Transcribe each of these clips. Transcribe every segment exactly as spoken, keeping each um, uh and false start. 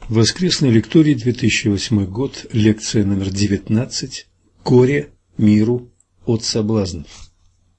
Воскресный лекторий, две тысячи восьмой год, лекция номер девятнадцать. Горе миру от соблазнов.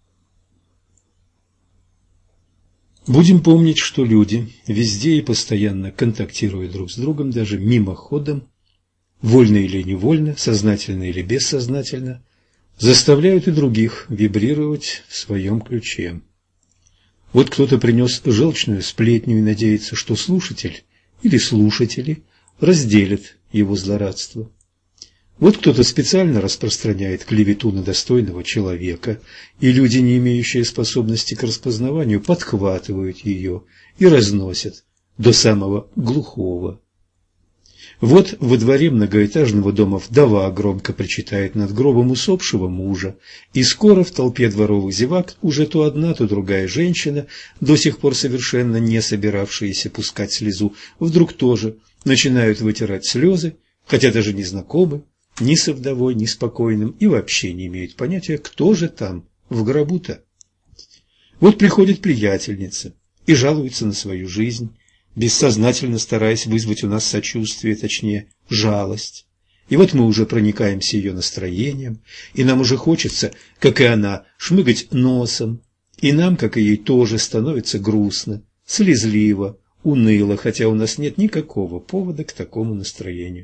Будем помнить, что люди везде и постоянно контактируют друг с другом, даже мимоходом, вольно или невольно, сознательно или бессознательно, заставляют и других вибрировать в своем ключе. Вот кто-то принес желчную сплетню и надеется, что слушатель или слушатели разделят его злорадство. Вот кто-то специально распространяет клевету на достойного человека, и люди, не имеющие способности к распознаванию, подхватывают ее и разносят до самого глухого. Вот во дворе многоэтажного дома вдова громко причитает над гробом усопшего мужа, и скоро в толпе дворовых зевак уже то одна, то другая женщина, до сих пор совершенно не собиравшиеся пускать слезу, вдруг тоже начинают вытирать слезы, хотя даже не знакомы ни со вдовой, ни с покойным, и вообще не имеют понятия, кто же там в гробу-то. Вот приходит приятельница и жалуется на свою жизнь, бессознательно стараясь вызвать у нас сочувствие, точнее, жалость. И вот мы уже проникаемся ее настроением, и нам уже хочется, как и она, шмыгать носом, и нам, как и ей, тоже становится грустно, слезливо, уныло, хотя у нас нет никакого повода к такому настроению.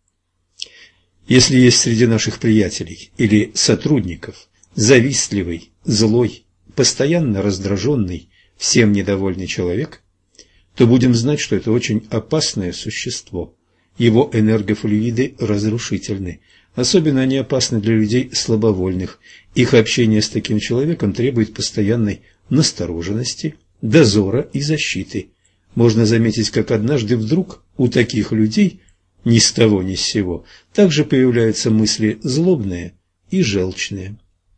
Если есть среди наших приятелей или сотрудников завистливый, злой, постоянно раздраженный, всем недовольный человек, то будем знать, что это очень опасное существо. Его энергофлюиды разрушительны. Особенно они опасны для людей слабовольных. Их общение с таким человеком требует постоянной настороженности, дозора и защиты. Можно заметить, как однажды вдруг у таких людей ни с того ни с сего также появляются мысли злобные и желчные.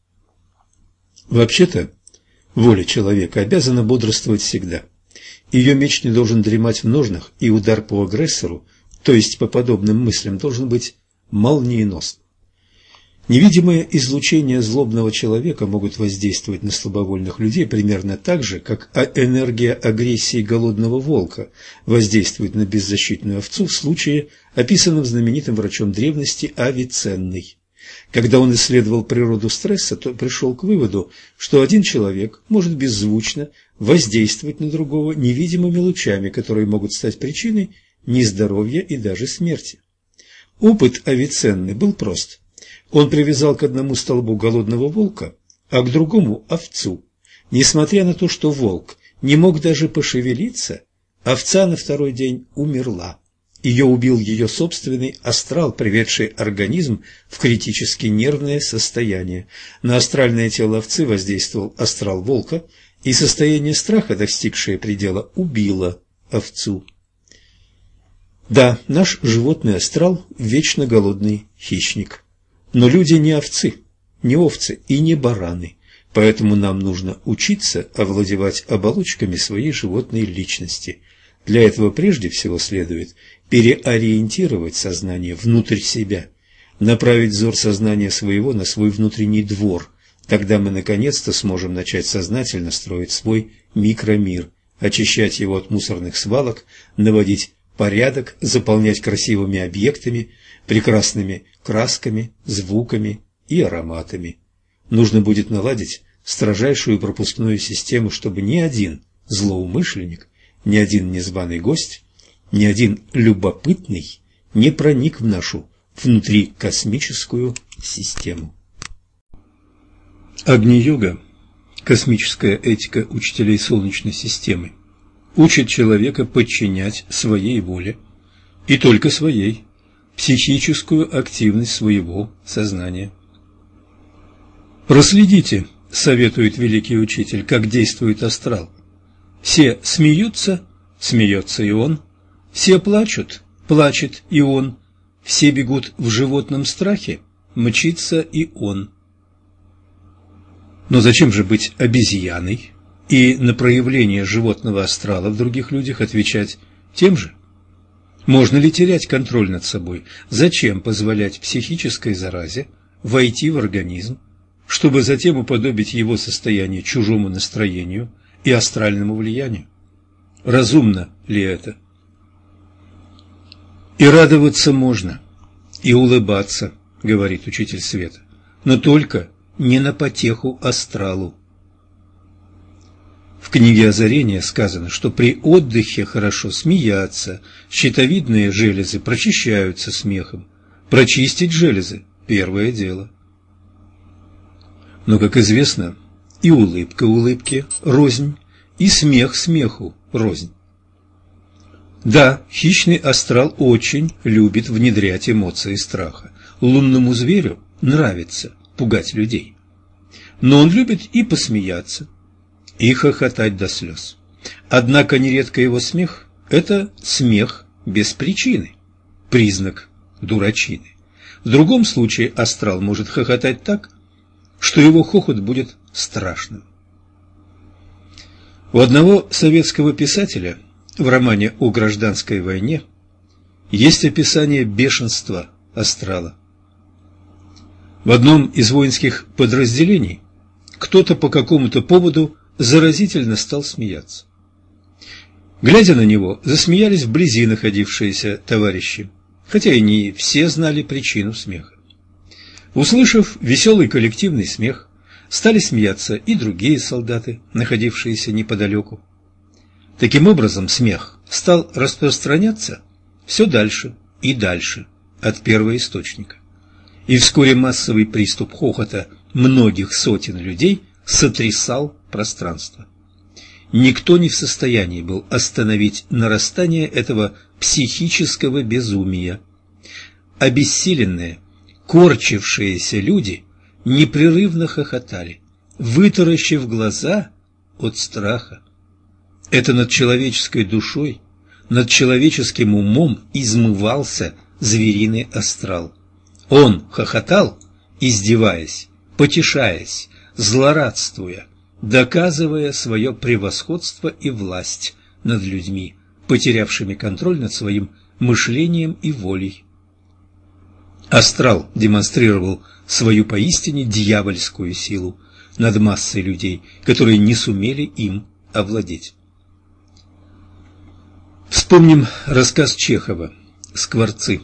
Вообще-то, воля человека обязана бодрствовать всегда. Ее меч не должен дремать в ножнах, и удар по агрессору, то есть по подобным мыслям, должен быть молниеносным. Невидимые излучения злобного человека могут воздействовать на слабовольных людей примерно так же, как энергия агрессии голодного волка воздействует на беззащитную овцу в случае, описанном знаменитым врачом древности Авиценной. Когда он исследовал природу стресса, то пришел к выводу, что один человек может беззвучно воздействовать на другого невидимыми лучами, которые могут стать причиной нездоровья и даже смерти. Опыт Авиценны был прост. Он привязал к одному столбу голодного волка, а к другому – овцу. Несмотря на то, что волк не мог даже пошевелиться, овца на второй день умерла. Ее убил ее собственный астрал, приведший организм в критически нервное состояние. На астральное тело овцы воздействовал астрал волка, и состояние страха, достигшее предела, убило овцу. Да, наш животный астрал – вечно голодный хищник. Но люди не овцы, не овцы и не бараны, поэтому нам нужно учиться овладевать оболочками своей животной личности. Для этого прежде всего следует переориентировать сознание внутрь себя, направить взор сознания своего на свой внутренний двор. Тогда мы наконец-то сможем начать сознательно строить свой микромир, очищать его от мусорных свалок, наводить порядок, заполнять красивыми объектами, прекрасными красками, звуками и ароматами. Нужно будет наладить строжайшую пропускную систему, чтобы ни один злоумышленник, ни один незваный гость, ни один любопытный не проник в нашу внутрикосмическую систему. Агни-йога, космическая этика учителей Солнечной системы, учит человека подчинять своей воле, и только своей, психическую активность своего сознания. Проследите, советует великий учитель, как действует астрал. Все смеются, смеется и он, все плачут, плачет и он, все бегут в животном страхе, мчится и он. Но зачем же быть обезьяной и на проявление животного астрала в других людях отвечать тем же? Можно ли терять контроль над собой? Зачем позволять психической заразе войти в организм, чтобы затем уподобить его состояние чужому настроению и астральному влиянию? Разумно ли это? И радоваться можно, и улыбаться, говорит учитель света, но только не на потеху астралу. В книге Озарения сказано, что при отдыхе хорошо смеяться, щитовидные железы прочищаются смехом. Прочистить железы – первое дело. Но, как известно, и улыбка улыбке рознь, и смех смеху рознь. Да, хищный астрал очень любит внедрять эмоции страха. Лунному зверю нравится пугать людей. Но он любит и посмеяться, и хохотать до слез. Однако нередко его смех – это смех без причины, признак дурачины. В другом случае астрал может хохотать так, что его хохот будет страшным. У одного советского писателя в романе о гражданской войне есть описание бешенства астрала. В одном из воинских подразделений кто-то по какому-то поводу заразительно стал смеяться. Глядя на него, засмеялись вблизи находившиеся товарищи, хотя и не все знали причину смеха. Услышав веселый коллективный смех, стали смеяться и другие солдаты, находившиеся неподалеку. Таким образом, смех стал распространяться все дальше и дальше от первоисточника. И вскоре массовый приступ хохота многих сотен людей сотрясал пространство. Никто не в состоянии был остановить нарастание этого психического безумия. Обессиленные, корчившиеся люди непрерывно хохотали, вытаращив глаза от страха. Это над человеческой душой, над человеческим умом измывался звериный астрал. Он хохотал, издеваясь, потешаясь, злорадствуя, доказывая свое превосходство и власть над людьми, потерявшими контроль над своим мышлением и волей. Астрал демонстрировал свою поистине дьявольскую силу над массой людей, которые не сумели им овладеть. Вспомним рассказ Чехова «Скворцы».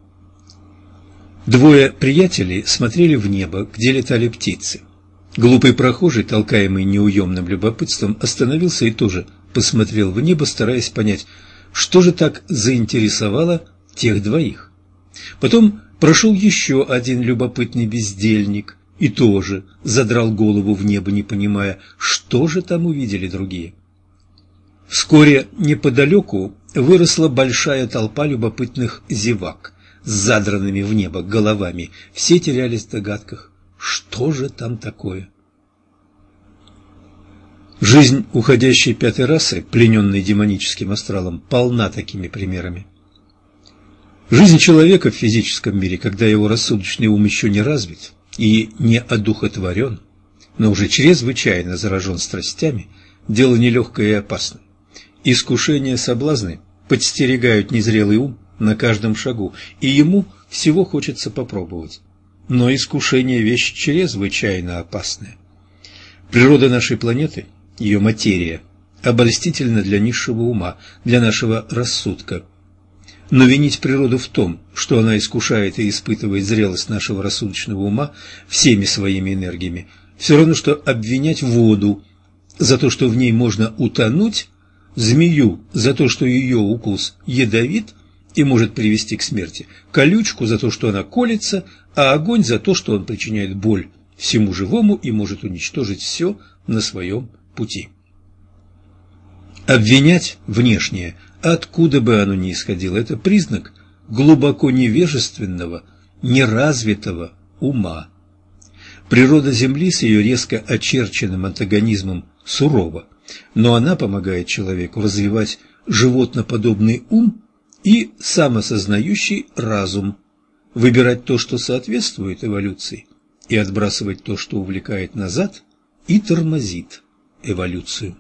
Двое приятелей смотрели в небо, где летали птицы. Глупый прохожий, толкаемый неуемным любопытством, остановился и тоже посмотрел в небо, стараясь понять, что же так заинтересовало тех двоих. Потом прошел еще один любопытный бездельник и тоже задрал голову в небо, не понимая, что же там увидели другие. Вскоре неподалеку выросла большая толпа любопытных зевак с задранными в небо головами. Все терялись в догадках, что же там такое. Жизнь уходящей пятой расы, плененной демоническим астралом, полна такими примерами. Жизнь человека в физическом мире, когда его рассудочный ум еще не развит и не одухотворен, но уже чрезвычайно заражен страстями, дело нелегкое и опасное. Искушения, соблазны подстерегают незрелый ум на каждом шагу, и ему всего хочется попробовать. Но искушение – вещь чрезвычайно опасная. Природа нашей планеты, ее материя, обольстительна для низшего ума, для нашего рассудка. Но винить природу в том, что она искушает и испытывает зрелость нашего рассудочного ума всеми своими энергиями, все равно, что обвинять воду за то, что в ней можно утонуть, змею за то, что ее укус ядовит и может привести к смерти, колючку за то, что она колется, а огонь за то, что он причиняет боль всему живому и может уничтожить все на своем пути. Обвинять внешнее, откуда бы оно ни исходило, это признак глубоко невежественного, неразвитого ума. Природа Земли с ее резко очерченным антагонизмом сурова, но она помогает человеку развивать животноподобный ум и самосознающий разум, выбирать то, что соответствует эволюции, и отбрасывать то, что увлекает назад и тормозит эволюцию.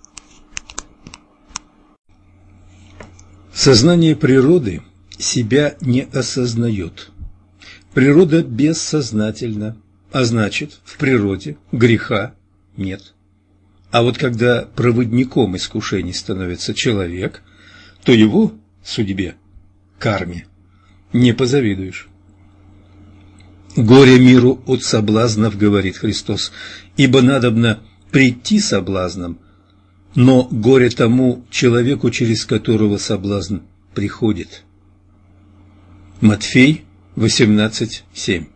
Сознание природы себя не осознает. Природа бессознательна, а значит, в природе греха нет. А вот когда проводником искушений становится человек, то его судьбе, карме, не позавидуешь. «Горе миру от соблазнов, — говорит Христос, — ибо надобно прийти соблазном, но горе тому человеку, через которого соблазн приходит». Матфей восемнадцать семь.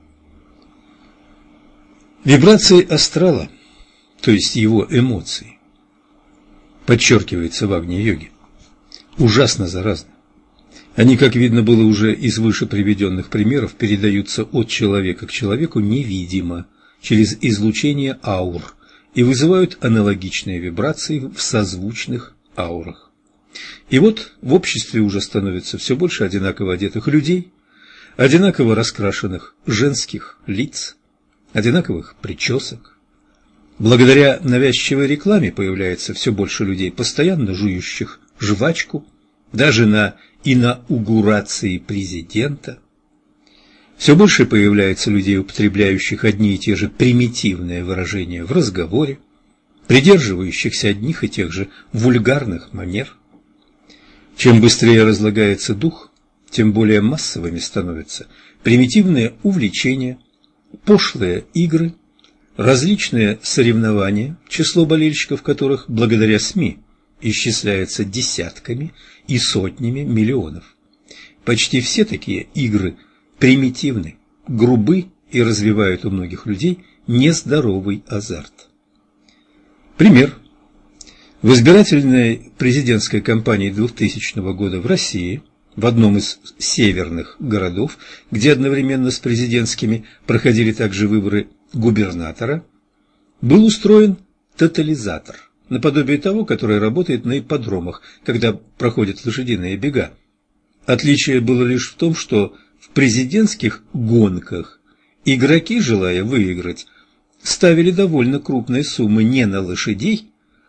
Вибрации астрала, то есть его эмоции, подчеркивается в Агни-йоге, ужасно заразны. Они, как видно было уже из выше приведенных примеров, передаются от человека к человеку невидимо, через излучение аур, и вызывают аналогичные вибрации в созвучных аурах. И вот в обществе уже становится все больше одинаково одетых людей, одинаково раскрашенных женских лиц, одинаковых причесок. Благодаря навязчивой рекламе появляется все больше людей, постоянно жующих жвачку, даже на инаугурации президента. Все больше появляется людей, употребляющих одни и те же примитивные выражения в разговоре, придерживающихся одних и тех же вульгарных манер. Чем быстрее разлагается дух, тем более массовыми становятся примитивные увлечения, пошлые игры, различные соревнования, число болельщиков которых благодаря СМИ исчисляется десятками и сотнями миллионов. Почти все такие игры примитивны, грубы и развивают у многих людей нездоровый азарт. Пример. В избирательной президентской кампании двухтысячного года в России, в одном из северных городов, где одновременно с президентскими проходили также выборы губернатора, был устроен тотализатор, наподобие того, который работает на ипподромах, когда проходят лошадиные бега. Отличие было лишь в том, что в президентских гонках игроки, желая выиграть, ставили довольно крупные суммы не на лошадей,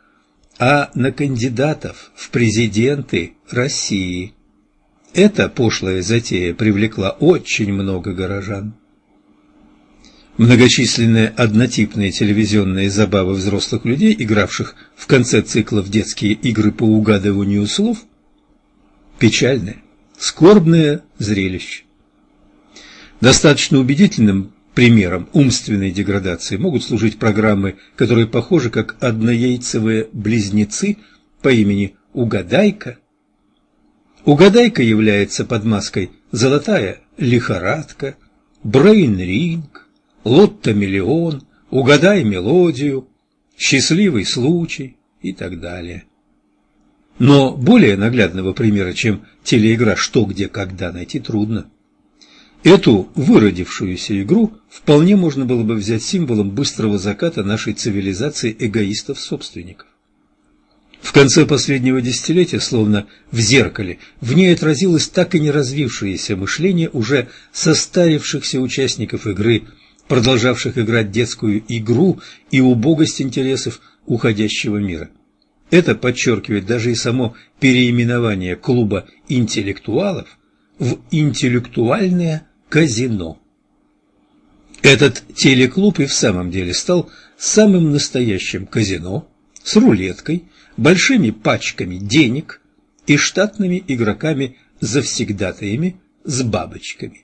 а на кандидатов в президенты России. Эта пошлая затея привлекла очень много горожан. Многочисленные однотипные телевизионные забавы взрослых людей, игравших в конце цикла в детские игры по угадыванию слов, печальное, скорбное зрелище. Достаточно убедительным примером умственной деградации могут служить программы, которые похожи как однояйцевые близнецы по имени «Угадайка». «Угадайка» является под маской «Золотая лихорадка», «Брейн-ринг», «Лотто-миллион», «Угадай мелодию», «Счастливый случай» и так далее. Но более наглядного примера, чем телеигра «Что, где, когда» найти трудно. Эту выродившуюся игру вполне можно было бы взять символом быстрого заката нашей цивилизации эгоистов-собственников. В конце последнего десятилетия, словно в зеркале, в ней отразилось так и не развившееся мышление уже состарившихся участников игры, продолжавших играть детскую игру и убогость интересов уходящего мира. Это подчеркивает даже и само переименование клуба интеллектуалов в интеллектуальное казино. Этот телеклуб и в самом деле стал самым настоящим казино с рулеткой, большими пачками денег и штатными игроками-завсегдатаями с бабочками.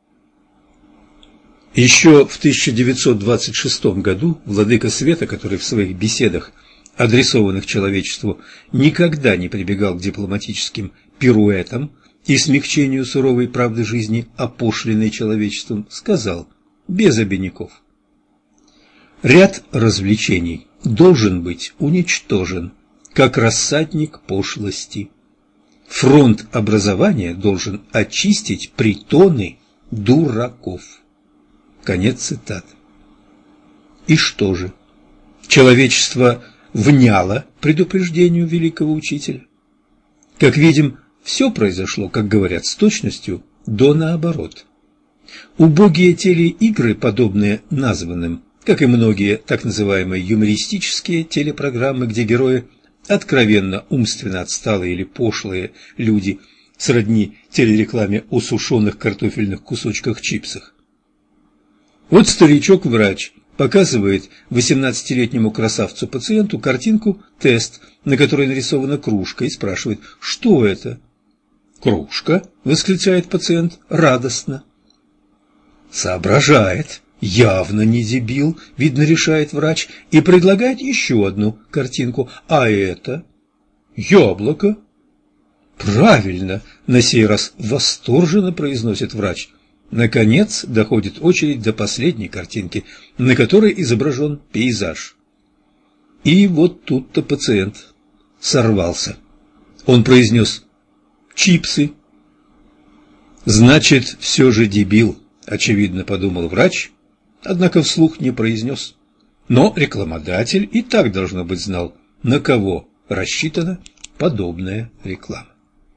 Еще в тысяча девятьсот двадцать шестом году владыка света, который в своих беседах, адресованных человечеству, никогда не прибегал к дипломатическим пируэтам и смягчению суровой правды жизни, опошленной человечеством, сказал, без обиняков: «Ряд развлечений должен быть уничтожен, как рассадник пошлости. Фронт образования должен очистить притоны дураков». Конец цитаты. И что же? Человечество вняло предупреждению великого учителя? Как видим, все произошло, как говорят с точностью, до наоборот. Убогие телеигры, подобные названным, как и многие так называемые юмористические телепрограммы, где герои откровенно умственно отсталые или пошлые люди, сродни телерекламе о сушеных картофельных кусочках чипсах. Вот старичок-врач показывает восемнадцатилетнему красавцу-пациенту картинку-тест, на которой нарисована кружка, и спрашивает, что это. «Кружка!» – восклицает пациент радостно. Соображает, явно не дебил, видно, решает врач, и предлагает еще одну картинку. А это? Яблоко. Правильно, на сей раз восторженно произносит врач. Наконец доходит очередь до последней картинки, на которой изображен пейзаж. И вот тут-то пациент сорвался. Он произнес «чипсы». Значит, все же дебил, очевидно, подумал врач, однако вслух не произнес. Но рекламодатель и так, должно быть, знал, на кого рассчитана подобная реклама.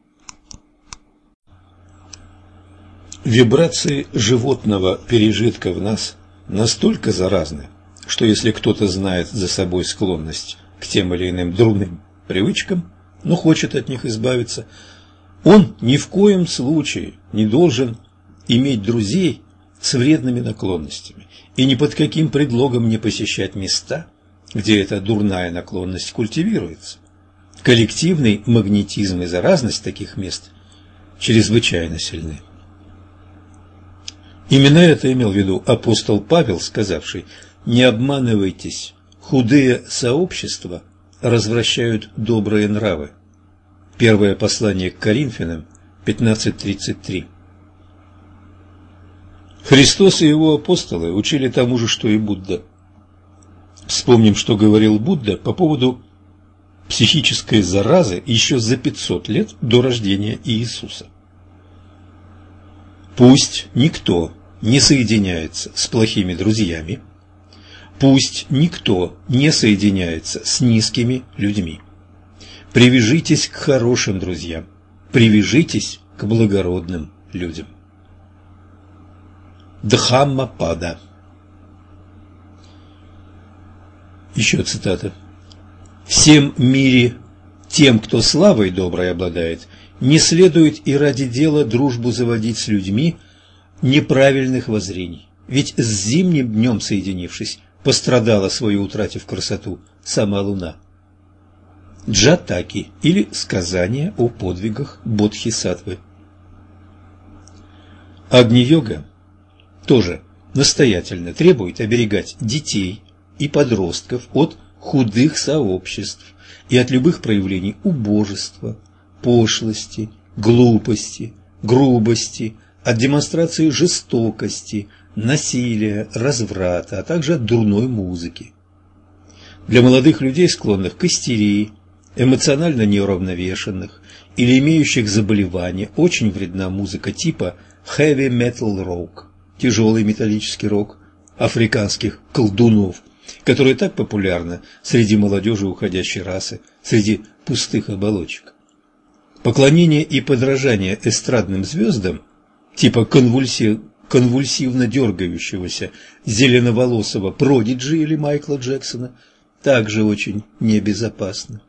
Вибрации животного пережитка в нас настолько заразны, что если кто-то знает за собой склонность к тем или иным дурным привычкам, но хочет от них избавиться, он ни в коем случае не должен иметь друзей с вредными наклонностями и ни под каким предлогом не посещать места, где эта дурная наклонность культивируется. Коллективный магнетизм и заразность таких мест чрезвычайно сильны. Именно это имел в виду апостол Павел, сказавший: «Не обманывайтесь, худые сообщества развращают добрые нравы». Первое послание к Коринфянам пятнадцать тридцать три. Христос и его апостолы учили тому же, что и Будда. Вспомним, что говорил Будда по поводу психической заразы еще за пятьсот лет до рождения Иисуса. Пусть никто не соединяется с плохими друзьями, пусть никто не соединяется с низкими людьми. Привяжитесь к хорошим друзьям, привяжитесь к благородным людям. Дхаммапада. Еще цитата. «Всем мире тем, кто славой доброй обладает, не следует и ради дела дружбу заводить с людьми неправильных воззрений, ведь с зимним днем соединившись, пострадала, свою утратив красоту, сама луна». Джатаки или сказание о подвигах Бодхисаттвы. Агни-йога тоже настоятельно требует оберегать детей и подростков от худых сообществ и от любых проявлений убожества, пошлости, глупости, грубости, от демонстрации жестокости, насилия, разврата, а также от дурной музыки. Для молодых людей, склонных к истерии, эмоционально неуравновешенных или имеющих заболевания, очень вредна музыка типа heavy metal rock, тяжелый металлический рок африканских колдунов, которая так популярна среди молодежи уходящей расы, среди пустых оболочек. Поклонение и подражание эстрадным звездам типа конвульсив, конвульсивно дергающегося зеленоволосого Продиджи или Майкла Джексона также очень небезопасно.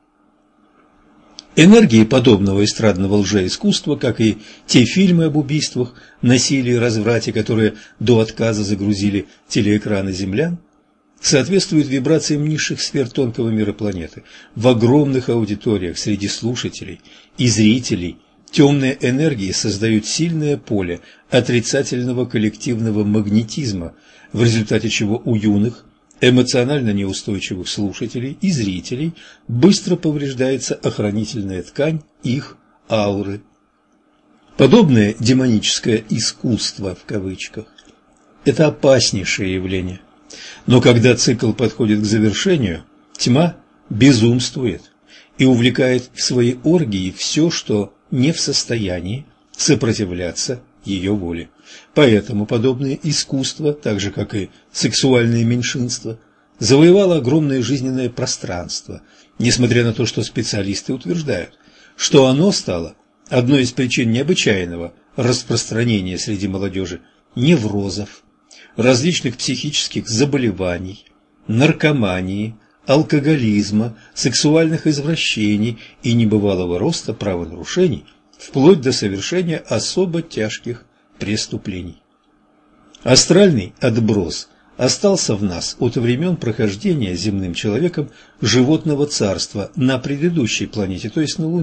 Энергии подобного эстрадного лжеискусства, как и те фильмы об убийствах, насилии и разврате, которые до отказа загрузили телеэкраны землян, соответствуют вибрациям низших сфер тонкого мира планеты. В огромных аудиториях среди слушателей и зрителей темные энергии создают сильное поле отрицательного коллективного магнетизма, в результате чего у юных, эмоционально неустойчивых слушателей и зрителей быстро повреждается охранительная ткань их ауры. Подобное демоническое «искусство» в кавычках – это опаснейшее явление. Но когда цикл подходит к завершению, тьма безумствует и увлекает в свои оргии все, что не в состоянии сопротивляться ее воле. Поэтому подобное искусство, так же как и сексуальное меньшинство, завоевало огромное жизненное пространство, несмотря на то, что специалисты утверждают, что оно стало одной из причин необычайного распространения среди молодежи неврозов, различных психических заболеваний, наркомании, алкоголизма, сексуальных извращений и небывалого роста правонарушений, вплоть до совершения особо тяжких преступлений. Астральный отброс остался в нас от времен прохождения земным человеком животного царства на предыдущей планете, то есть на Луне,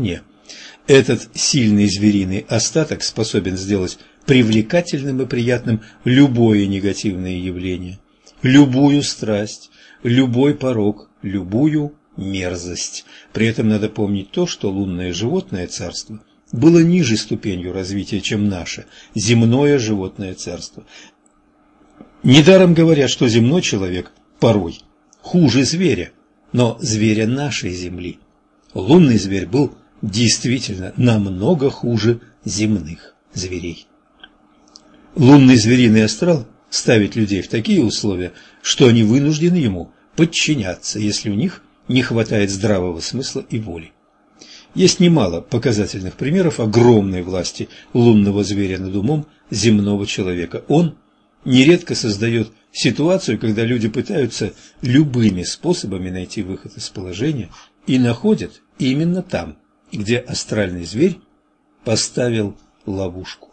Этот сильный звериный остаток способен сделать привлекательным и приятным любое негативное явление, любую страсть, любой порок, любую мерзость. При этом надо помнить то, что лунное животное царство было ниже ступенью развития, чем наше земное животное царство. Недаром говорят, что земной человек порой хуже зверя, но зверя нашей земли. Лунный зверь был действительно намного хуже земных зверей. Лунный звериный астрал ставит людей в такие условия, что они вынуждены ему подчиняться, если у них не хватает здравого смысла и воли. Есть немало показательных примеров огромной власти лунного зверя над умом земного человека. Он нередко создает ситуацию, когда люди пытаются любыми способами найти выход из положения и находят именно там, где астральный зверь поставил ловушку.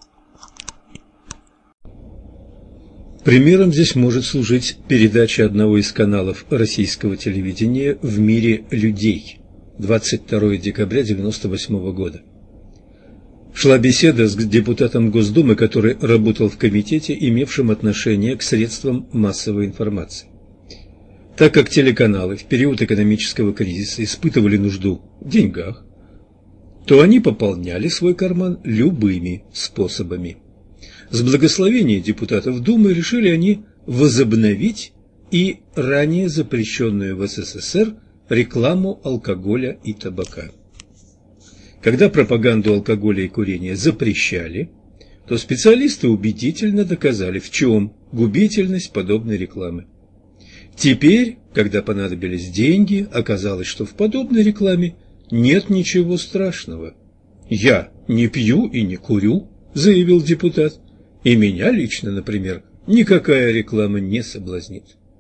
Примером здесь может служить передача одного из каналов российского телевидения «В мире людей» двадцать второго декабря девяносто восьмого года. Шла беседа с депутатом Госдумы, который работал в комитете, имевшем отношение к средствам массовой информации. Так как телеканалы в период экономического кризиса испытывали нужду в деньгах, то они пополняли свой карман любыми способами. С благословения депутатов Думы решили они возобновить и ранее запрещенную в СССР рекламу алкоголя и табака. Когда пропаганду алкоголя и курения запрещали, то специалисты убедительно доказали, в чем губительность подобной рекламы. Теперь, когда понадобились деньги, оказалось, что в подобной рекламе нет ничего страшного. «Я не пью и не курю», – заявил депутат, – «и меня лично, например, никакая реклама не соблазнит».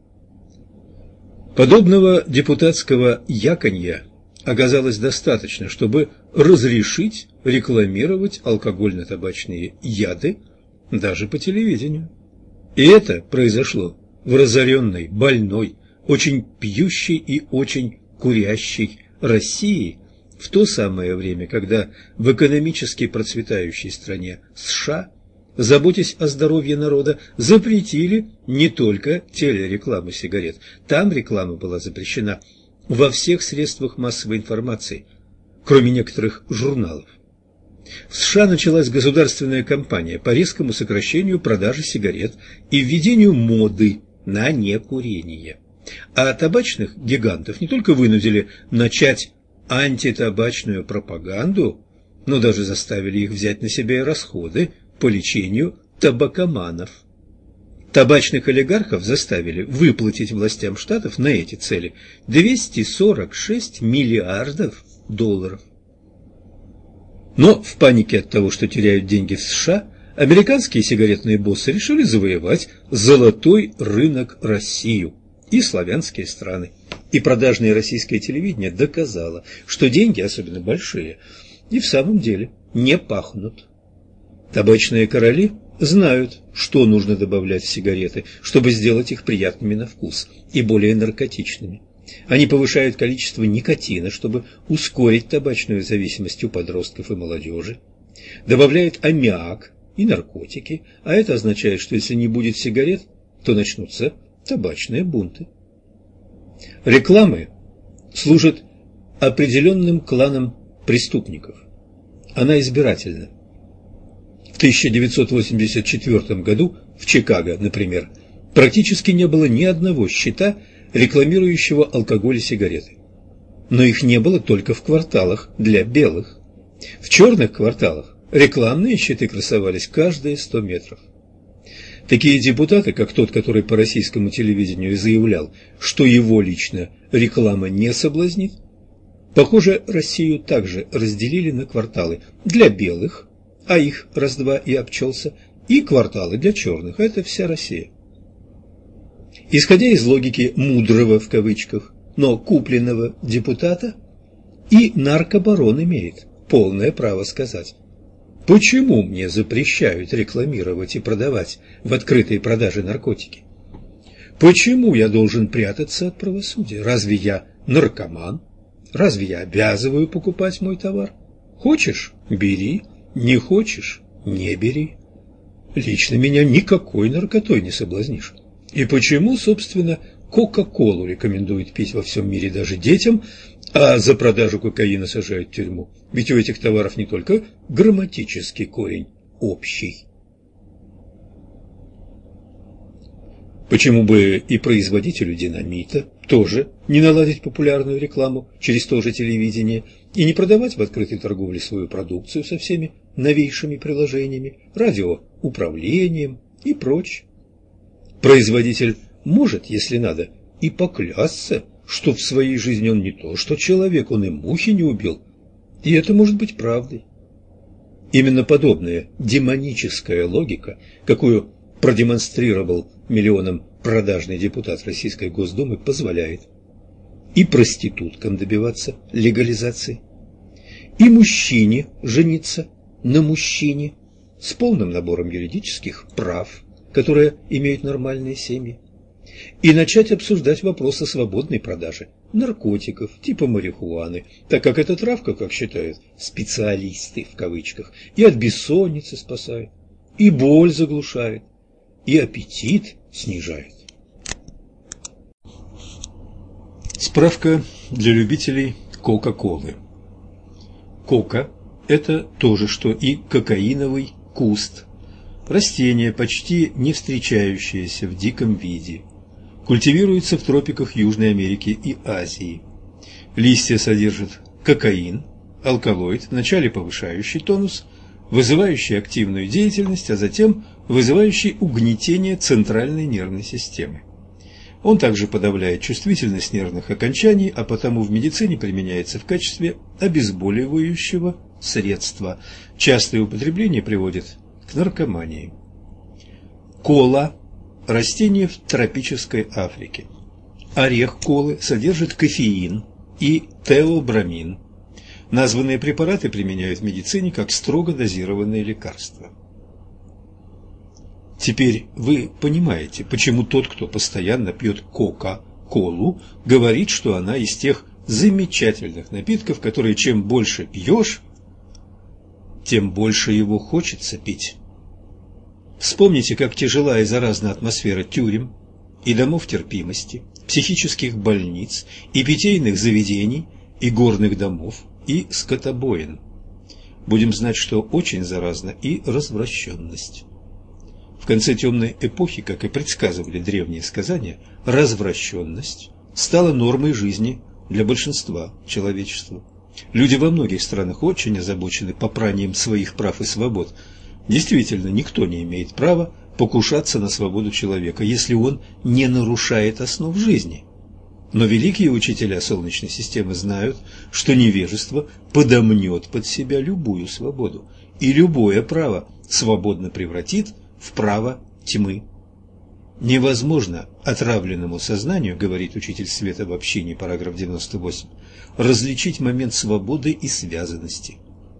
Подобного депутатского яконья оказалось достаточно, чтобы разрешить рекламировать алкогольно-табачные яды даже по телевидению. И это произошло в разоренной, больной, очень пьющей и очень курящей России в то самое время, когда в экономически процветающей стране США, заботясь о здоровье народа, запретили не только телерекламу сигарет. Там реклама была запрещена во всех средствах массовой информации, кроме некоторых журналов. В США началась государственная кампания по резкому сокращению продажи сигарет и введению моды на некурение. А табачных гигантов не только вынудили начать антитабачную пропаганду, но даже заставили их взять на себя и расходы по лечению табакоманов. Табачных олигархов заставили выплатить властям штатов на эти цели двести сорок шесть миллиардов долларов. Но в панике от того, что теряют деньги в США, американские сигаретные боссы решили завоевать золотой рынок Россию и славянские страны. И продажное российское телевидение доказало, что деньги, особенно большие, и в самом деле не пахнут. Табачные короли знают, что нужно добавлять в сигареты, чтобы сделать их приятными на вкус и более наркотичными. Они повышают количество никотина, чтобы ускорить табачную зависимость у подростков и молодежи, добавляют аммиак и наркотики, а это означает, что если не будет сигарет, то начнутся табачные бунты. Рекламы служат определенным кланам преступников. Она избирательна. В тысяча девятьсот восемьдесят четвёртом году в Чикаго, например, практически не было ни одного щита, рекламирующего алкоголь и сигареты. Но их не было только в кварталах для белых. В черных кварталах рекламные щиты красовались каждые сто метров. Такие депутаты, как тот, который по российскому телевидению заявлял, что его лично реклама не соблазнит, похоже, Россию также разделили на кварталы для белых, а их раз-два и обчелся, и кварталы для черных, это вся Россия. Исходя из логики «мудрого» в кавычках, но купленного депутата, и наркобарон имеет полное право сказать: почему мне запрещают рекламировать и продавать в открытой продаже наркотики? Почему я должен прятаться от правосудия? Разве я наркоман? Разве я обязываю покупать мой товар? Хочешь – бери, не хочешь – не бери. Лично меня никакой наркотой не соблазнишь. И почему, собственно, Кока-Колу рекомендуют пить во всем мире даже детям, а за продажу кокаина сажают в тюрьму? Ведь у этих товаров не только грамматический корень общий. Почему бы и производителю динамита тоже не наладить популярную рекламу через то же телевидение и не продавать в открытой торговле свою продукцию со всеми новейшими приложениями, радиоуправлением и прочее? Производитель может, если надо, и поклясться, что в своей жизни он не то что человек, он и мухи не убил. И это может быть правдой. Именно подобная демоническая логика, какую продемонстрировал миллионам продажный депутат Российской Госдумы, позволяет и проституткам добиваться легализации, и мужчине жениться на мужчине с полным набором юридических прав, которые имеют нормальные семьи, и начать обсуждать вопрос о свободной продаже наркотиков типа марихуаны, так как эта травка, как считают специалисты в кавычках, и от бессонницы спасает, и боль заглушает, и аппетит снижает. Справка для любителей Кока-Колы. Кока – это то же, что и кокаиновый куст. Растение, почти не встречающееся в диком виде. Культивируется в тропиках Южной Америки и Азии. Листья содержат кокаин, алкалоид, вначале повышающий тонус, вызывающий активную деятельность, а затем вызывающий угнетение центральной нервной системы. Он также подавляет чувствительность нервных окончаний, а потому в медицине применяется в качестве обезболивающего средства. Частое употребление приводит к наркомании. Кола – растение в тропической Африке. Орех колы содержит кофеин и теобрамин. Названные препараты применяют в медицине как строго дозированные лекарства. Теперь вы понимаете, почему тот, кто постоянно пьет кока-колу, говорит, что она из тех замечательных напитков, которые чем больше пьешь, тем больше его хочется пить. Вспомните, как тяжела и заразна атмосфера тюрем и домов терпимости, психических больниц и питейных заведений, и горных домов, и скотобоин. Будем знать, что очень заразна и развращенность. В конце темной эпохи, как и предсказывали древние сказания, развращенность стала нормой жизни для большинства человечества. Люди во многих странах очень озабочены попранием своих прав и свобод. Действительно, никто не имеет права покушаться на свободу человека, если он не нарушает основ жизни. Но великие учителя Солнечной системы знают, что невежество подомнет под себя любую свободу, и любое право свободно превратит в право тьмы. Невозможно отравленному сознанию, говорит учитель света в общине, параграф девяносто восемь, различить момент свободы и связанности.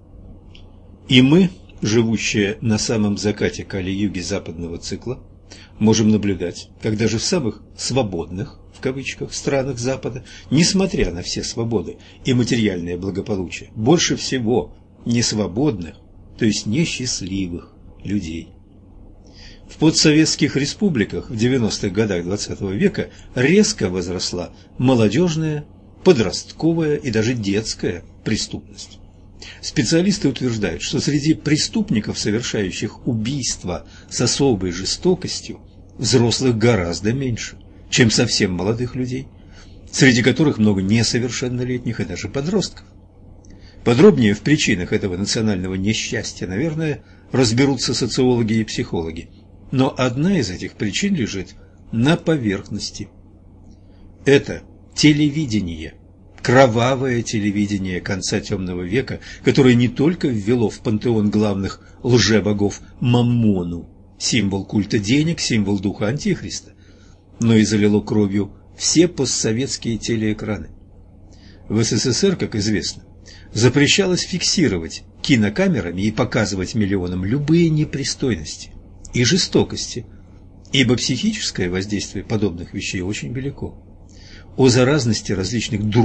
И мы, живущие на самом закате Кали-юги западного цикла, можем наблюдать, как даже в самых «свободных» в кавычках странах Запада, несмотря на все свободы и материальное благополучие, больше всего несвободных, то есть несчастливых людей. В постсоветских республиках в девяностых годах двадцатого века резко возросла молодежная, подростковая и даже детская преступность. Специалисты утверждают, что среди преступников, совершающих убийства с особой жестокостью, взрослых гораздо меньше, чем совсем молодых людей, среди которых много несовершеннолетних и даже подростков. Подробнее в причинах этого национального несчастья, наверное, разберутся социологи и психологи. Но одна из этих причин лежит на поверхности. Это телевидение, кровавое телевидение конца темного века, которое не только ввело в пантеон главных лжебогов Маммону, символ культа денег, символ духа Антихриста, но и залило кровью все постсоветские телеэкраны. В СССР, как известно, запрещалось фиксировать кинокамерами и показывать миллионам любые непристойности и жестокости, ибо психическое воздействие подобных вещей очень велико. О заразности различных дурных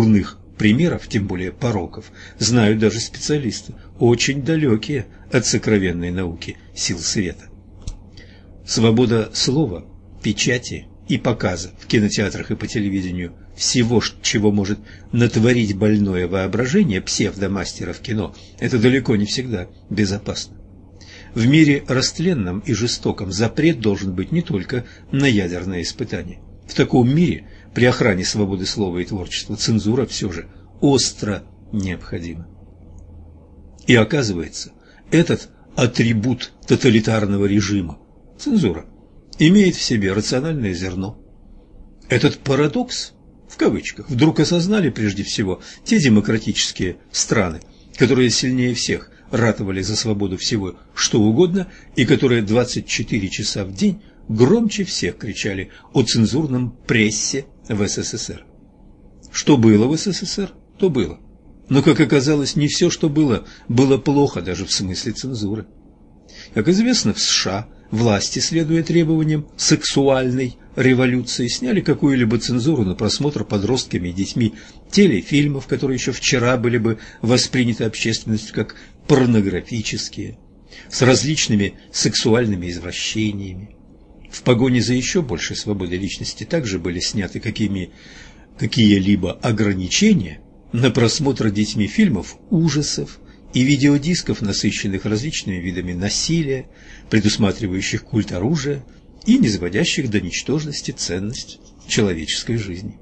Примеров, тем более пороков, знают даже специалисты, очень далекие от сокровенной науки сил света. Свобода слова, печати и показа в кинотеатрах и по телевидению всего, чего может натворить больное воображение псевдомастеров кино, это далеко не всегда безопасно. В мире растленном и жестоком запрет должен быть не только на ядерные испытания. В таком мире при охране свободы слова и творчества цензура все же остро необходима. И оказывается, этот атрибут тоталитарного режима, цензура, имеет в себе рациональное зерно. Этот парадокс, в кавычках, вдруг осознали прежде всего те демократические страны, которые сильнее всех ратовали за свободу всего что угодно и которые двадцать четыре часа в день громче всех кричали о цензурном прессе в СССР. Что было в СССР, то было. Но, как оказалось, не все, что было, было плохо даже в смысле цензуры. Как известно, в США власти, следуя требованиям сексуальной революции, сняли какую-либо цензуру на просмотр подростками и детьми телефильмов, которые еще вчера были бы восприняты общественностью как порнографические, с различными сексуальными извращениями. В погоне за еще большей свободой личности также были сняты какими, какие-либо ограничения на просмотр детьми фильмов ужасов и видеодисков, насыщенных различными видами насилия, предусматривающих культ оружия и низводящих до ничтожности ценность человеческой жизни.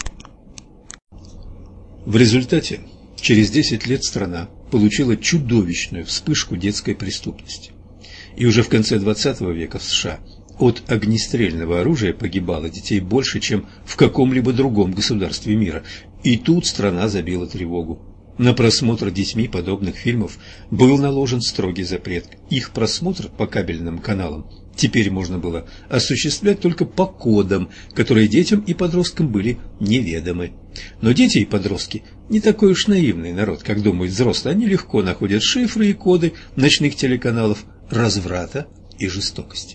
В результате через десять лет страна получила чудовищную вспышку детской преступности. И уже в конце двадцатого века в США от огнестрельного оружия погибало детей больше, чем в каком-либо другом государстве мира. И тут страна забила тревогу. На просмотр детьми подобных фильмов был наложен строгий запрет. Их просмотр по кабельным каналам теперь можно было осуществлять только по кодам, которые детям и подросткам были неведомы. Но дети и подростки не такой уж наивный народ, как думают взрослые. Они легко находят шифры и коды ночных телеканалов разврата и жестокости.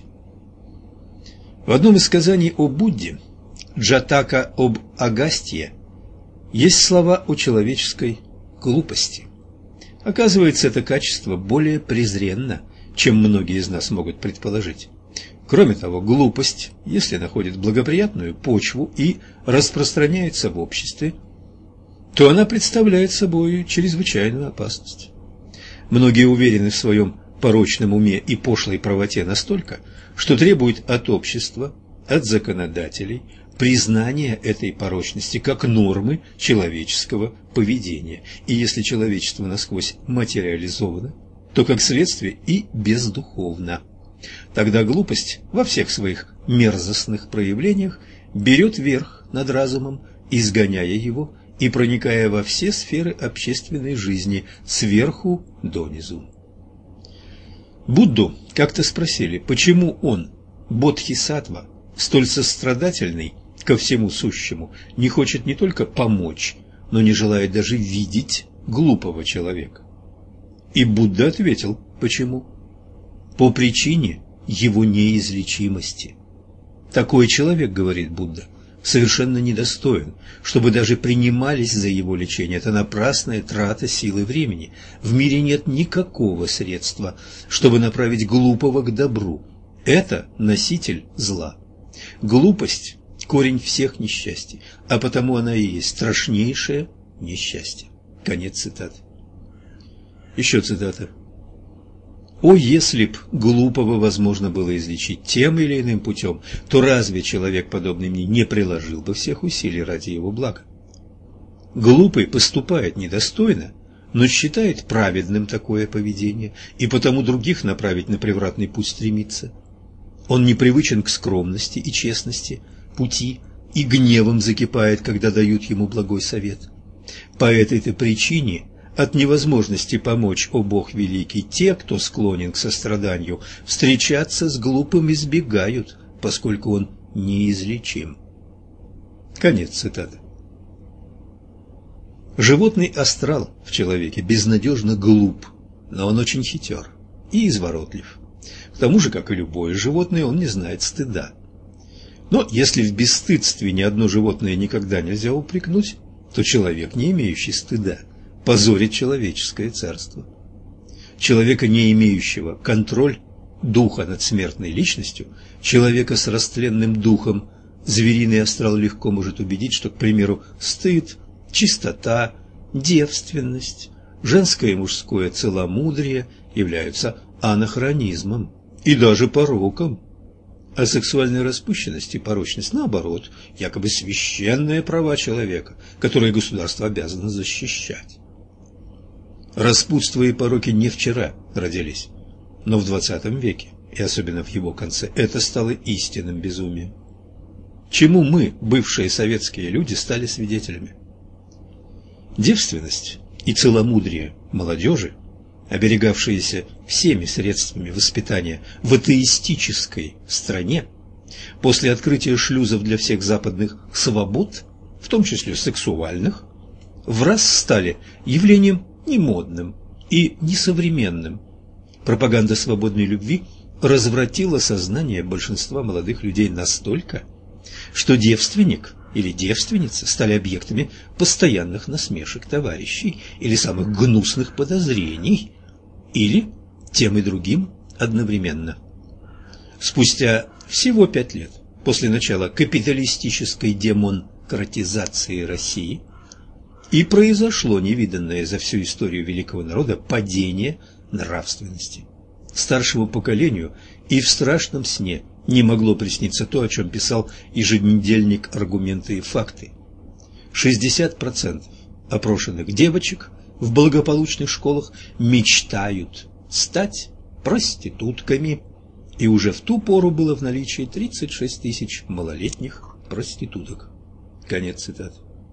В одном из сказаний о Будде, Джатака об Агастье, есть слова о человеческой глупости. Оказывается, это качество более презренно, чем многие из нас могут предположить. Кроме того, глупость, если находит благоприятную почву и распространяется в обществе, то она представляет собой чрезвычайную опасность. Многие уверены в своем порочном уме и пошлой правоте настолько, что требуют от общества, от законодателей признания этой порочности как нормы человеческого поведения. И если человечество насквозь материализовано, то как следствие и бездуховно. Тогда глупость во всех своих мерзостных проявлениях берет верх над разумом, изгоняя его и проникая во все сферы общественной жизни сверху донизу. Будду как-то спросили, почему он, бодхисаттва, столь сострадательный ко всему сущему, не хочет не только помочь, но не желает даже видеть глупого человека. И Будда ответил, почему? По причине его неизлечимости. Такой человек, говорит Будда, совершенно недостоин, чтобы даже принимались за его лечение. Это напрасная трата силы времени. В мире нет никакого средства, чтобы направить глупого к добру. Это носитель зла. Глупость – корень всех несчастий, а потому она и есть страшнейшее несчастье. Конец цитаты. Еще цитата. «О, если б глупого возможно было излечить тем или иным путем, то разве человек, подобный мне, не приложил бы всех усилий ради его блага? Глупый поступает недостойно, но считает праведным такое поведение, и потому других направить на превратный путь стремится. Он непривычен к скромности и честности пути и гневом закипает, когда дают ему благой совет. По этой-то причине от невозможности помочь, о Бог великий, те, кто склонен к состраданию, встречаться с глупым избегают, поскольку он неизлечим». Конец цитаты. Животный астрал в человеке безнадежно глуп, но он очень хитер и изворотлив. К тому же, как и любое животное, он не знает стыда. Но если в бесстыдстве ни одно животное никогда нельзя упрекнуть, то человек, не имеющий стыда, позорит человеческое царство. Человека, не имеющего контроль духа над смертной личностью, человека с растленным духом, звериный астрал легко может убедить, что, к примеру, стыд, чистота, девственность, женское и мужское целомудрие являются анахронизмом и даже пороком. А сексуальная распущенность и порочность, наоборот, якобы священные права человека, которые государство обязано защищать. Распутство и пороки не вчера родились, но в двадцатом веке, и особенно в его конце, это стало истинным безумием. Чему мы, бывшие советские люди, стали свидетелями? Девственность и целомудрие молодежи, оберегавшиеся всеми средствами воспитания в атеистической стране, после открытия шлюзов для всех западных свобод, в том числе сексуальных, враз стали явлением немодным и несовременным. Пропаганда свободной любви развратила сознание большинства молодых людей настолько, что девственник или девственница стали объектами постоянных насмешек товарищей или самых гнусных подозрений, или тем и другим одновременно. Спустя всего пять лет после начала капиталистической демократизации России и произошло невиданное за всю историю великого народа падение нравственности. Старшему поколению и в страшном сне не могло присниться то, о чем писал еженедельник «Аргументы и факты». шестьдесят процентов опрошенных девочек в благополучных школах мечтают стать проститутками, и уже в ту пору было в наличии тридцать шесть тысяч малолетних проституток. Конец цитаты.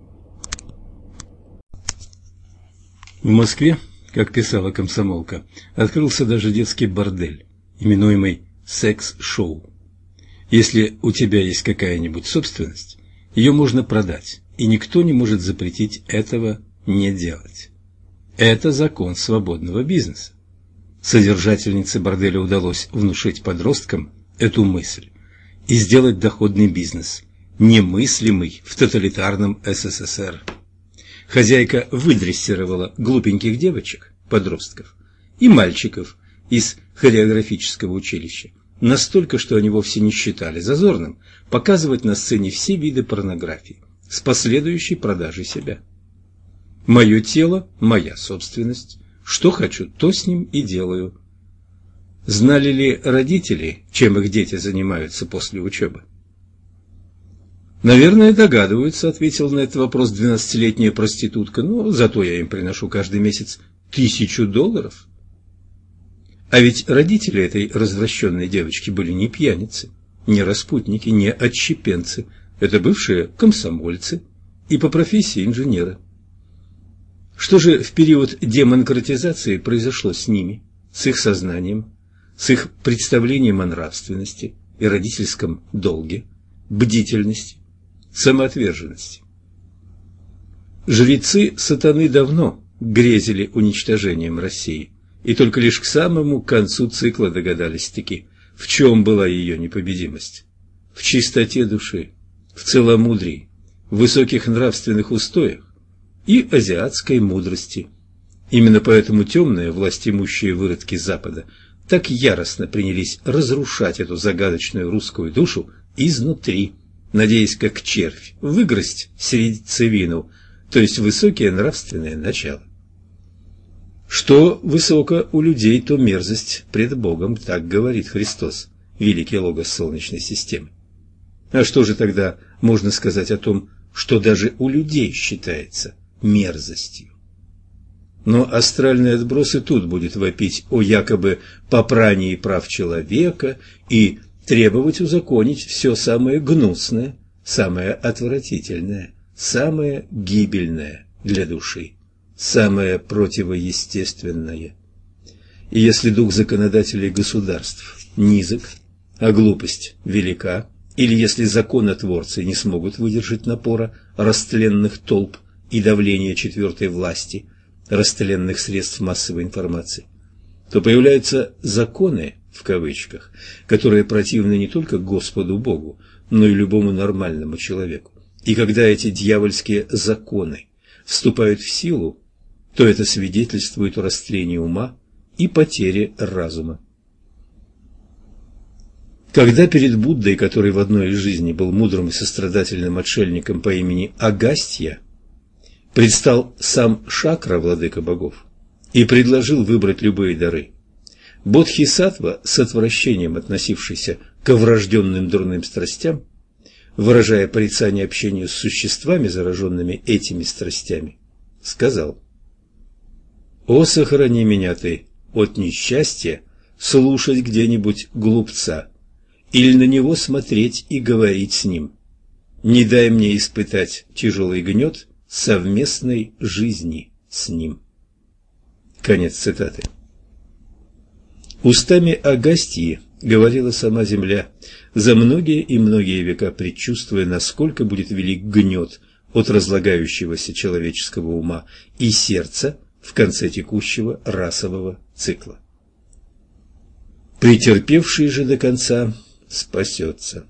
В Москве, как писала комсомолка, открылся даже детский бордель, именуемый «секс-шоу». Если у тебя есть какая-нибудь собственность, ее можно продать, и никто не может запретить этого не делать. Это закон свободного бизнеса. Содержательнице борделя удалось внушить подросткам эту мысль и сделать доходный бизнес, немыслимый в тоталитарном СССР. Хозяйка выдрессировала глупеньких девочек, подростков, и мальчиков из хореографического училища настолько, что они вовсе не считали зазорным показывать на сцене все виды порнографии с последующей продажей себя. Мое тело – моя собственность, что хочу, то с ним и делаю. Знали ли родители, чем их дети занимаются после учебы? Наверное, догадываются, ответила на этот вопрос двенадцатилетняя проститутка, но зато я им приношу каждый месяц тысячу долларов. А ведь родители этой развращенной девочки были не пьяницы, не распутники, не отщепенцы, это бывшие комсомольцы и по профессии инженеры. Что же в период демократизации произошло с ними, с их сознанием, с их представлением о нравственности и родительском долге, бдительности, самоотверженности? Жрецы сатаны давно грезили уничтожением России, и только лишь к самому концу цикла догадались-таки, в чем была ее непобедимость. В чистоте души, в целомудрии, в высоких нравственных устоях и азиатской мудрости. Именно поэтому темные, властимущие выродки Запада так яростно принялись разрушать эту загадочную русскую душу изнутри, надеясь, как червь, выгрызть сердцевину, то есть высокие нравственные начала. Что высоко у людей, то мерзость пред Богом, так говорит Христос, великий логос Солнечной системы. А что же тогда можно сказать о том, что даже у людей считается мерзостью? Но астральный отброс и тут будет вопить о якобы попрании прав человека и требовать узаконить все самое гнусное, самое отвратительное, самое гибельное для души, самое противоестественное. И если дух законодателей государств низок, а глупость велика, или если законотворцы не смогут выдержать напора растленных толп и давления четвертой власти, растленных средств массовой информации, то появляются «законы», в кавычках, которые противны не только Господу Богу, но и любому нормальному человеку. И когда эти дьявольские законы вступают в силу, то это свидетельствует о растлении ума и потере разума. Когда перед Буддой, который в одной из жизней был мудрым и сострадательным отшельником по имени Агастья, предстал сам Шакра, владыка богов, и предложил выбрать любые дары, Бодхисаттва, с отвращением относившийся к врожденным дурным страстям, выражая порицание общению с существами, зараженными этими страстями, сказал: «О, сохрани меня ты от несчастья слушать где-нибудь глупца, или на него смотреть и говорить с ним. Не дай мне испытать тяжелый гнет совместной жизни с ним». Конец цитаты. Устами Агастьи говорила сама земля, за многие и многие века предчувствуя, насколько будет велик гнет от разлагающегося человеческого ума и сердца в конце текущего расового цикла. Претерпевший же до конца спасется.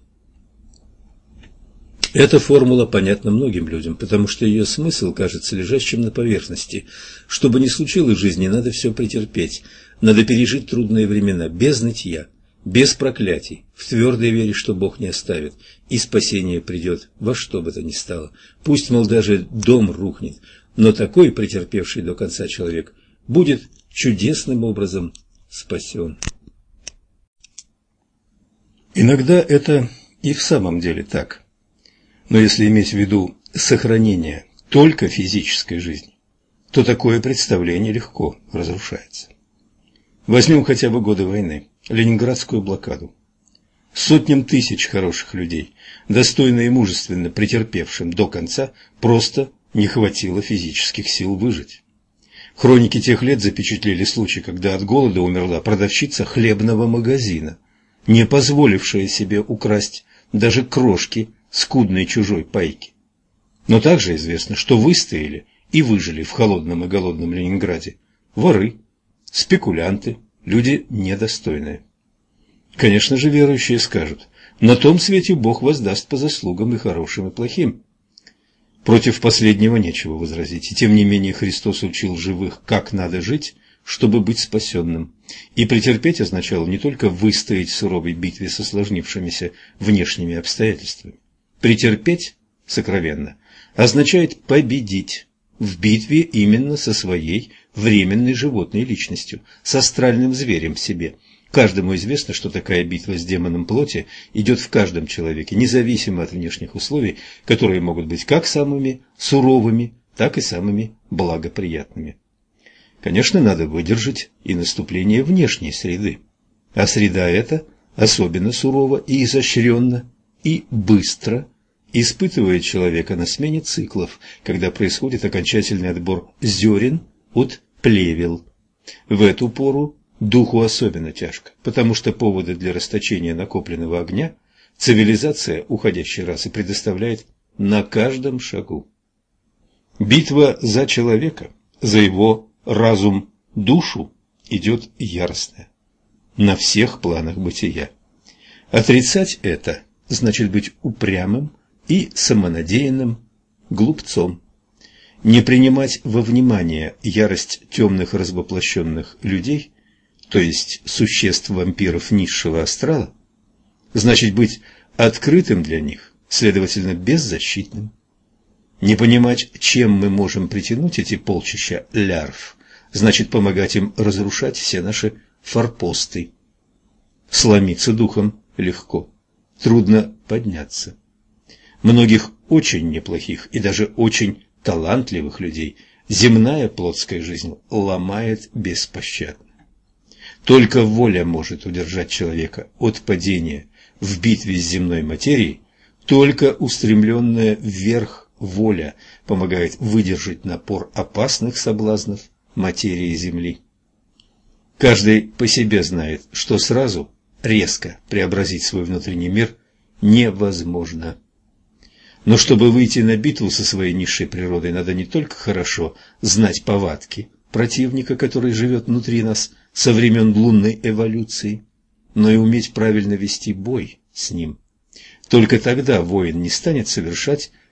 Эта формула понятна многим людям, потому что ее смысл кажется лежащим на поверхности. Что бы ни случилось в жизни, надо все претерпеть, надо пережить трудные времена, без нытья, без проклятий, в твердой вере, что Бог не оставит, и спасение придет во что бы то ни стало. Пусть, мол, даже дом рухнет, но такой претерпевший до конца человек будет чудесным образом спасен. Иногда это и в самом деле так. Но если иметь в виду сохранение только физической жизни, то такое представление легко разрушается. Возьмем хотя бы годы войны, Ленинградскую блокаду. Сотням тысяч хороших людей, достойно и мужественно претерпевшим до конца, просто не хватило физических сил выжить. Хроники тех лет запечатлели случай, когда от голода умерла продавщица хлебного магазина, не позволившая себе украсть даже крошки скудной чужой пайки. Но также известно, что выстояли и выжили в холодном и голодном Ленинграде воры, спекулянты, люди недостойные. Конечно же, верующие скажут: на том свете Бог воздаст по заслугам и хорошим, и плохим. Против последнего нечего возразить, и тем не менее Христос учил живых, как надо жить, чтобы быть спасенным. И претерпеть означало не только выстоять в суровой битве с осложнившимися внешними обстоятельствами. Претерпеть, сокровенно, означает победить в битве именно со своей временной животной личностью, с астральным зверем в себе. Каждому известно, что такая битва с демоном плоти идет в каждом человеке, независимо от внешних условий, которые могут быть как самыми суровыми, так и самыми благоприятными. Конечно, надо выдержать и наступление внешней среды, а среда эта особенно сурова и изощренно, и быстро испытывает человека на смене циклов, когда происходит окончательный отбор зерен от плевел. В эту пору духу особенно тяжко, потому что поводы для расточения накопленного огня цивилизация уходящей расы предоставляет на каждом шагу. Битва за человека, за его разум, душу идет яростная, на всех планах бытия. Отрицать это значит быть упрямым и самонадеянным глупцом. Не принимать во внимание ярость темных развоплощенных людей, то есть существ-вампиров низшего астрала, значит быть открытым для них, следовательно, беззащитным. Не понимать, чем мы можем притянуть эти полчища лярв, значит помогать им разрушать все наши форпосты. Сломиться духом легко, трудно подняться. Многих очень неплохих и даже очень талантливых людей земная плотская жизнь ломает беспощадно. Только воля может удержать человека от падения в битве с земной материей, только устремленная вверх воля помогает выдержать напор опасных соблазнов материи Земли. Каждый по себе знает, что сразу резко преобразить свой внутренний мир невозможно. Но чтобы выйти на битву со своей низшей природой, надо не только хорошо знать повадки противника, который живет внутри нас со времен лунной эволюции, но и уметь правильно вести бой с ним. Только тогда воин не станет совершать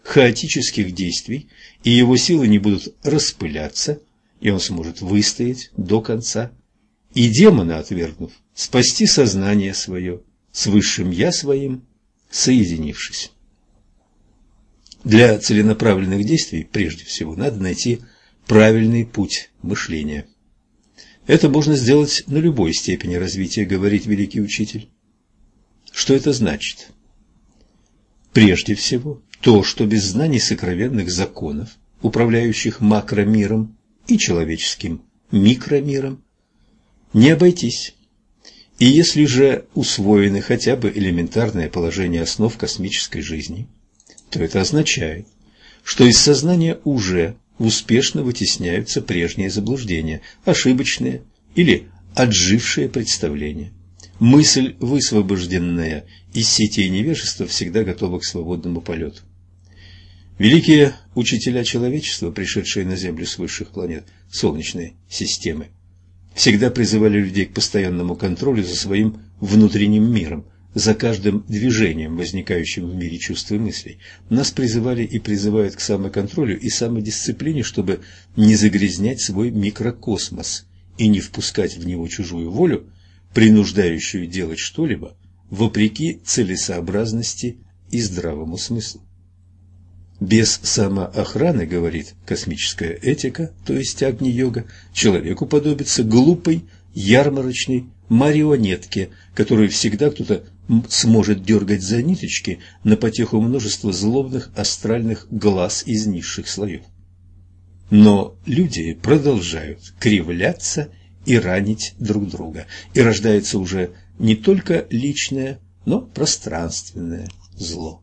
хаотических действий, и его силы не будут распыляться, и он сможет выстоять до конца. И демона отвергнув, спасти сознание свое, с высшим «я» своим соединившись. Для целенаправленных действий, прежде всего, надо найти правильный путь мышления. Это можно сделать на любой степени развития, говорит великий учитель. Что это значит? Прежде всего, то, что без знаний сокровенных законов, управляющих макромиром и человеческим микромиром, не обойтись. И если же усвоены хотя бы элементарное положение основ космической жизни, то это означает, что из сознания уже успешно вытесняются прежние заблуждения, ошибочные или отжившие представления. Мысль, высвобожденная из сетей невежества, всегда готова к свободному полету. Великие учителя человечества, пришедшие на Землю с высших планет Солнечной системы, всегда призывали людей к постоянному контролю за своим внутренним миром, за каждым движением, возникающим в мире чувств и мыслей. Нас призывали и призывают к самоконтролю и самодисциплине, чтобы не загрязнять свой микрокосмос и не впускать в него чужую волю, принуждающую делать что-либо вопреки целесообразности и здравому смыслу. Без самоохраны, говорит космическая этика, то есть Агни-йога, человеку подобится глупой, ярмарочной марионетке, которую всегда кто-то сможет дергать за ниточки на потеху множества злобных астральных глаз из низших слоев. Но люди продолжают кривляться и ранить друг друга, и рождается уже не только личное, но пространственное зло.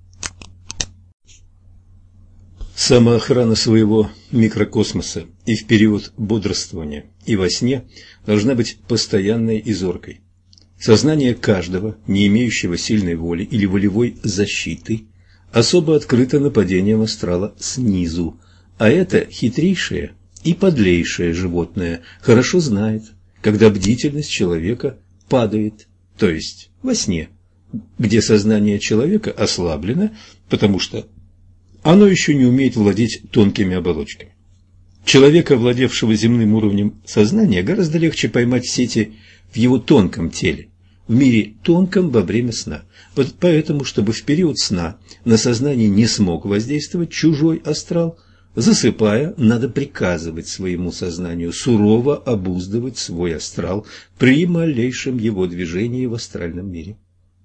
Самоохрана своего микрокосмоса и в период бодрствования, и во сне должна быть постоянной и зоркой. Сознание каждого, не имеющего сильной воли или волевой защиты, особо открыто нападением астрала снизу, а это хитрейшее и подлейшее животное хорошо знает, когда бдительность человека падает, то есть во сне, где сознание человека ослаблено, потому что оно еще не умеет владеть тонкими оболочками. Человека, владевшего земным уровнем сознания, гораздо легче поймать в сети в его тонком теле, в мире тонком во время сна. Вот поэтому, чтобы в период сна на сознание не смог воздействовать чужой астрал, засыпая, надо приказывать своему сознанию сурово обуздывать свой астрал при малейшем его движении в астральном мире.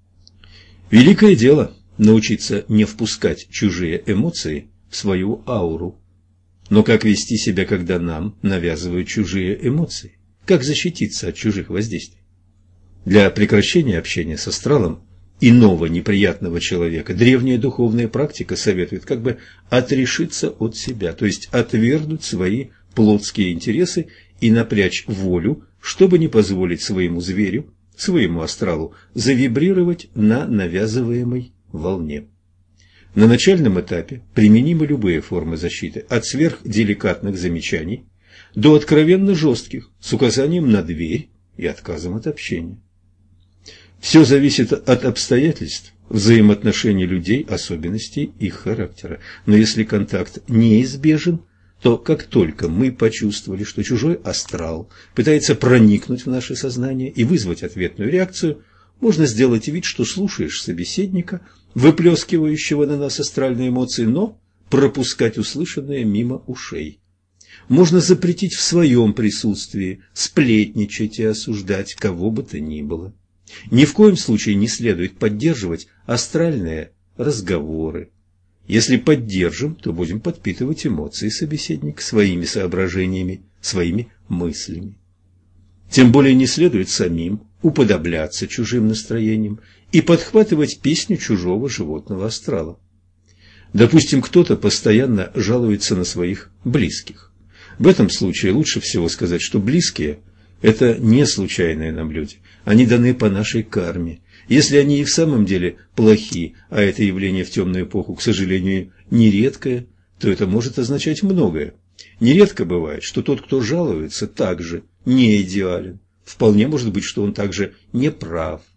Великое дело научиться не впускать чужие эмоции в свою ауру. Но как вести себя, когда нам навязывают чужие эмоции? Как защититься от чужих воздействий? Для прекращения общения с астралом иного неприятного человека древняя духовная практика советует как бы отрешиться от себя, то есть отвергнуть свои плотские интересы и напрячь волю, чтобы не позволить своему зверю, своему астралу завибрировать на навязываемой волне. На начальном этапе применимы любые формы защиты, от сверхделикатных замечаний до откровенно жестких, с указанием на дверь и отказом от общения. Все зависит от обстоятельств, взаимоотношений людей, особенностей их характера. Но если контакт неизбежен, то как только мы почувствовали, что чужой астрал пытается проникнуть в наше сознание и вызвать ответную реакцию, можно сделать вид, что слушаешь собеседника, выплескивающего на нас астральные эмоции, но пропускать услышанное мимо ушей. Можно запретить в своем присутствии сплетничать и осуждать кого бы то ни было. Ни в коем случае не следует поддерживать астральные разговоры. Если поддержим, то будем подпитывать эмоции собеседника своими соображениями, своими мыслями. Тем более не следует самим уподобляться чужим настроениям и подхватывать песню чужого животного астрала. Допустим, кто-то постоянно жалуется на своих близких. В этом случае лучше всего сказать, что близкие – это не случайные нам люди, они даны по нашей карме. Если они и в самом деле плохи, а это явление в темную эпоху, к сожалению, нередкое, то это может означать многое. Нередко бывает, что тот, кто жалуется, также не идеален. Вполне может быть, что он также не прав,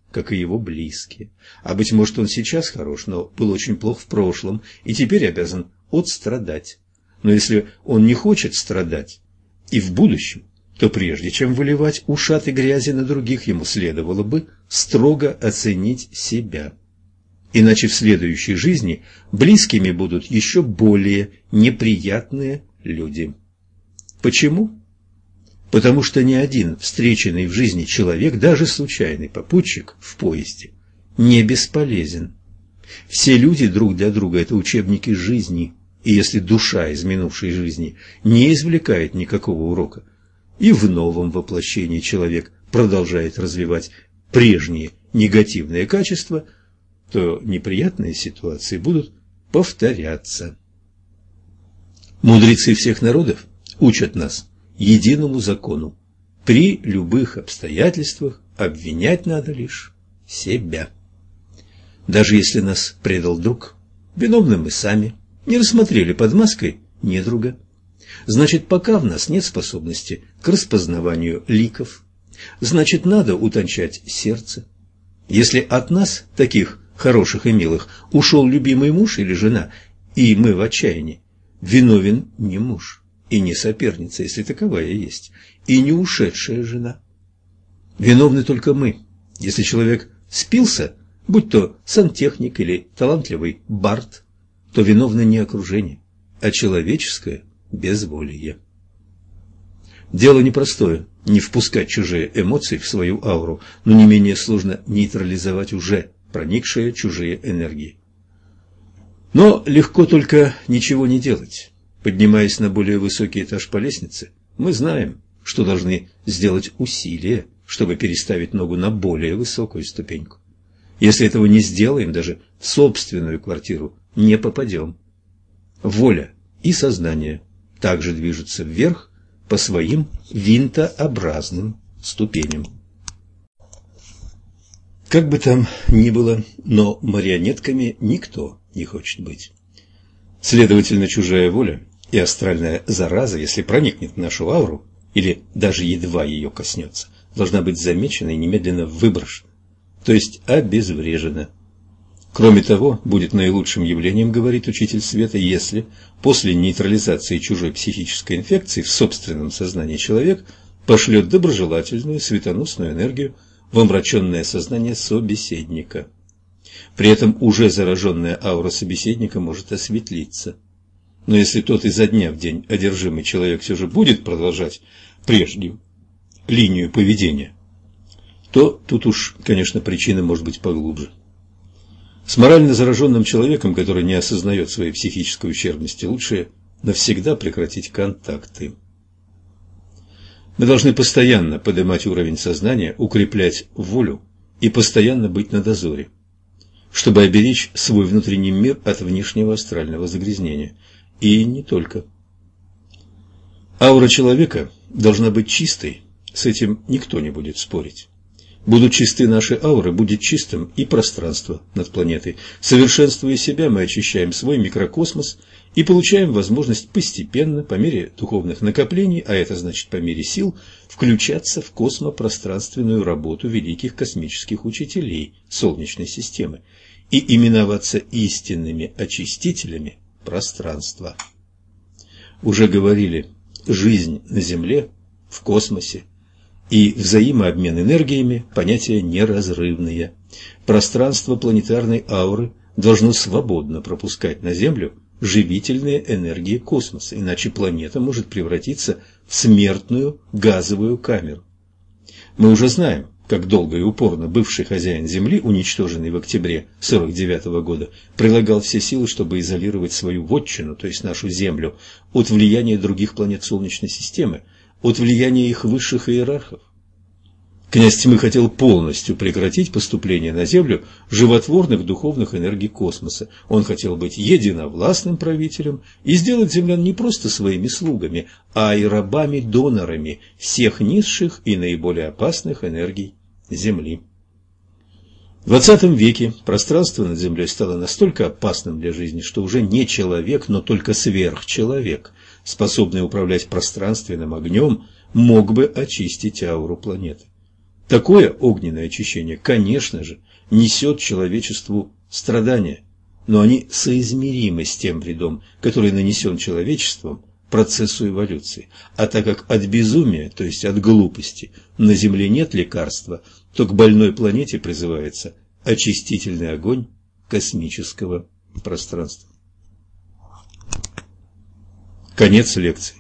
как и его близкие. А быть может, он сейчас хорош, но был очень плох в прошлом и теперь обязан отстрадать. Но если он не хочет страдать и в будущем, то прежде чем выливать ушаты грязи на других, ему следовало бы строго оценить себя. Иначе в следующей жизни близкими будут еще более неприятные люди. Почему? Потому что ни один встреченный в жизни человек, даже случайный попутчик в поезде, не бесполезен. Все люди друг для друга – это учебники жизни, и если душа из минувшей жизни не извлекает никакого урока, и в новом воплощении человек продолжает развивать прежние негативные качества, то неприятные ситуации будут повторяться. Мудрецы всех народов учат нас единому закону. При любых обстоятельствах обвинять надо лишь себя. Даже если нас предал друг, виновны мы сами, не рассмотрели под маской недруга. Значит, пока в нас нет способности к распознаванию ликов, значит, надо утончать сердце. Если от нас, таких хороших и милых, ушел любимый муж или жена, и мы в отчаянии, виновен не муж и не соперница, если таковая есть, и не ушедшая жена. Виновны только мы. Если человек спился, будь то сантехник или талантливый бард, то виновно не окружение, а человеческое безволие. Дело непростое – не впускать чужие эмоции в свою ауру, но не менее сложно нейтрализовать уже проникшие чужие энергии. Но легко только ничего не делать. Поднимаясь на более высокий этаж по лестнице, мы знаем, что должны сделать усилия, чтобы переставить ногу на более высокую ступеньку. Если этого не сделаем, даже в собственную квартиру не попадем. Воля и сознание также движутся вверх по своим винтообразным ступеням. Как бы там ни было, но марионетками никто не хочет быть. Следовательно, чужая воля и астральная зараза, если проникнет в нашу ауру, или даже едва ее коснется, должна быть замечена и немедленно выброшена, то есть обезврежена. Кроме того, будет наилучшим явлением, говорит учитель света, если после нейтрализации чужой психической инфекции в собственном сознании человек пошлет доброжелательную светоносную энергию в омраченное сознание собеседника. При этом уже зараженная аура собеседника может осветлиться. Но если тот изо дня в день одержимый человек все же будет продолжать прежнюю линию поведения, то тут уж, конечно, причина может быть поглубже. С морально зараженным человеком, который не осознает своей психической ущербности, лучше навсегда прекратить контакты. Мы должны постоянно поднимать уровень сознания, укреплять волю и постоянно быть на дозоре, чтобы оберечь свой внутренний мир от внешнего астрального загрязнения. И не только. Аура человека должна быть чистой, с этим никто не будет спорить. Будут чисты наши ауры, будет чистым и пространство над планетой. Совершенствуя себя, мы очищаем свой микрокосмос и получаем возможность постепенно, по мере духовных накоплений, а это значит по мере сил, включаться в космопространственную работу великих космических учителей Солнечной системы и именоваться истинными очистителями пространства. Уже говорили, жизнь на Земле, в космосе и взаимообмен энергиями – понятия неразрывные. Пространство планетарной ауры должно свободно пропускать на Землю живительные энергии космоса, иначе планета может превратиться в смертную газовую камеру. Мы уже знаем, как долго и упорно бывший хозяин Земли, уничтоженный в октябре сорок девятого года, прилагал все силы, чтобы изолировать свою вотчину, то есть нашу Землю, от влияния других планет Солнечной системы, от влияния их высших иерархов. Князь Тьмы хотел полностью прекратить поступление на Землю животворных духовных энергий космоса. Он хотел быть единовластным правителем и сделать землян не просто своими слугами, а и рабами-донорами всех низших и наиболее опасных энергий Земли. В двадцатом веке пространство над Землей стало настолько опасным для жизни, что уже не человек, но только сверхчеловек, способный управлять пространственным огнем, мог бы очистить ауру планеты. Такое огненное очищение, конечно же, несет человечеству страдания, но они соизмеримы с тем вредом, который нанесен человечеством процессу эволюции. А так как от безумия, то есть от глупости, на Земле нет лекарства, то к больной планете призывается очистительный огонь космического пространства. Конец лекции.